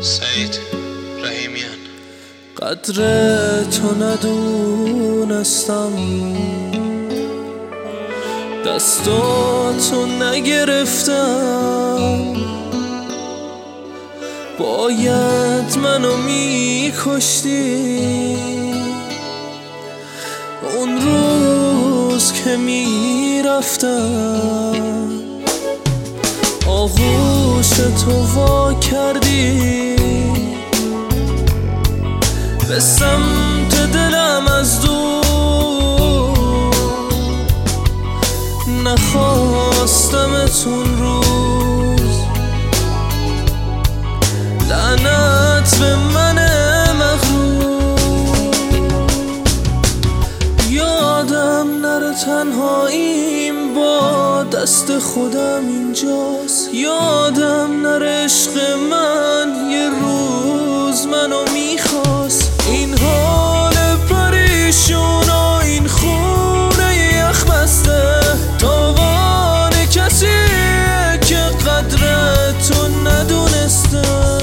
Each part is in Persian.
سعید رحیمیان. قدر تو ندونستم، دستاتو نگرفتم، باید منو میکشتی اون روز که میرفتم. آغوش تو وا کردی به سمت دلم از دور، نخواستمتون روز، لعنت به من مغرور. یادم نره تنهاییم با دست خودم اینجاست، یادم نره عشق من یه روز منو میخواست. این حال پریشون و این خونه یخ بسته تاوان کسیه که قدر تو ندونسته.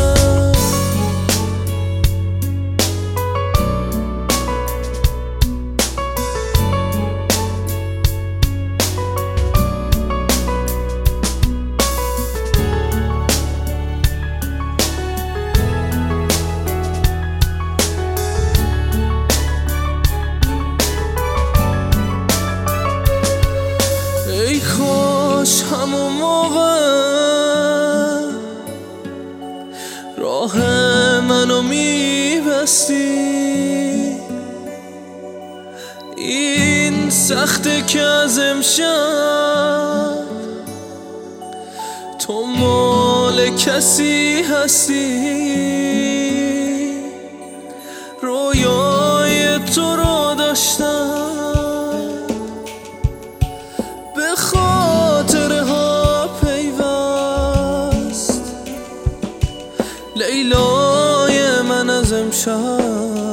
ای کاش همون موقع راه منو میبستی، این سخته که از امشب تو مال کسی هستی. رویای تو رو داشتم به خاطرها پیوست، لیلای من از امشب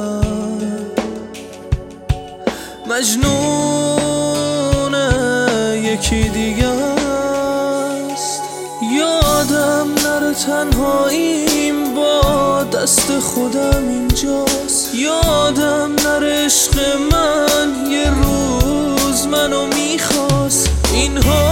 مجنون یکی دیگه است. یادم نره تنهاییم با دست خودم اینجاست، یادم نره عشق من یه روز منو میخواست. این